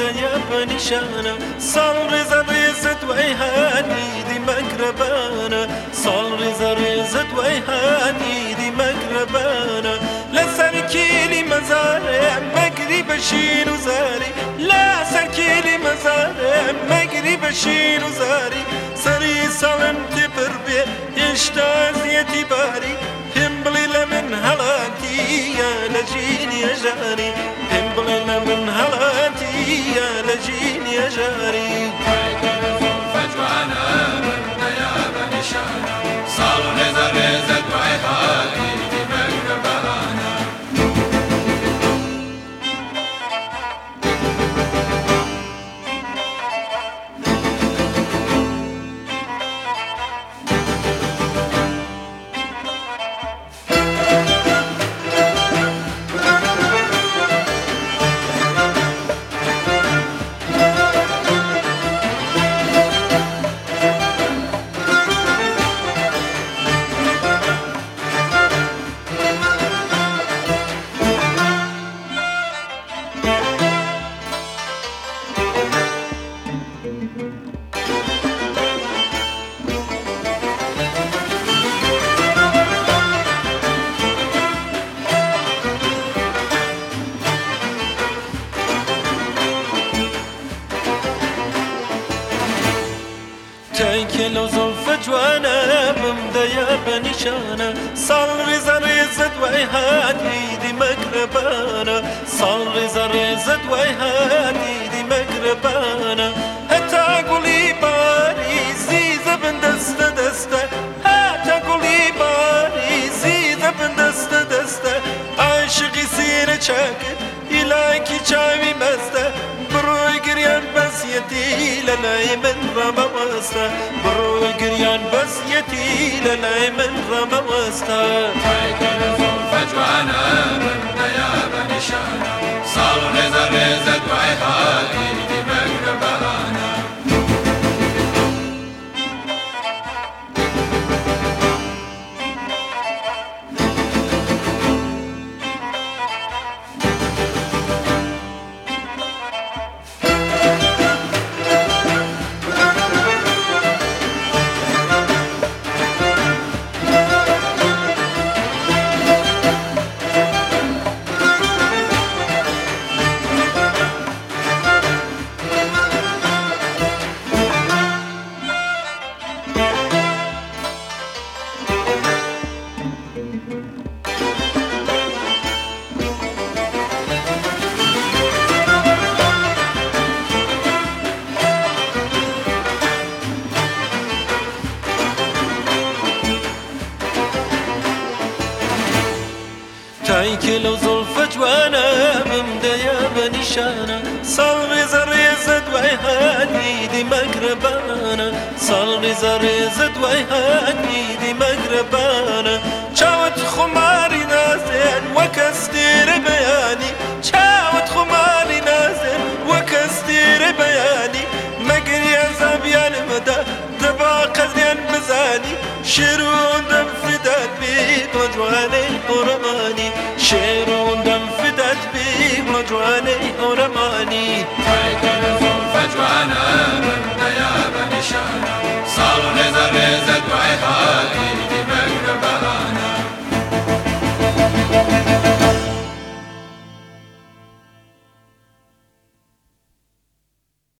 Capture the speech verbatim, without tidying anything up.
دايا بنشانة صال رزا رزت ويهاني دي مقربانة صال رزا رزت ويهاني دي مقربانة لا سركيلي مزارع مقري بشين وزاري لا سركيلي مزارع مقري بشين وزاري سري سلم تبربي يشتاز يتباري همبلي لمن هلاتي يا لجين يا جاري همبلي لمن هلاتي يا لجين يا جاري فجوانا من يا بنشانا صار رزا رزا دعيهاني دي مقربانا تايكلو زلف جوانا بمدايا بنشانة صال رزا رزت ويهاني دي مقربانة صال رزا رزت ويهاني دي مقربانة حتى قولي باري زيزة بن دستة دستة حتى قولي باري زيزة بن دستة دستة عاشقي سيرة شاكر إلاكي شاوي مستة بروي قريان بس يتي للاي من رمى وسطة بروي قريان بس يتي للاي من رمى وسطة تايكل زلف جوانا من يا بنشانا صار رزا رزا دعيهاني دي مقربانا تايكلو زلف جوانا بمدايا بنشانة صال رزا رزت ويهاني دي مقربانة صال رزا رزت ويهاني دي مقربانة شاوت خماري نازل وكستير بياني شاوت خماري نازل وكستير بياني مقري زبيان مدى دبا قزيان بزاني شيرون دم فدات بيك وجواني ورماني شيرون دم فدات بيك وجواني ورماني تايكل زلف جوانا من يا بنشانا صار رزا رزا دعيهاني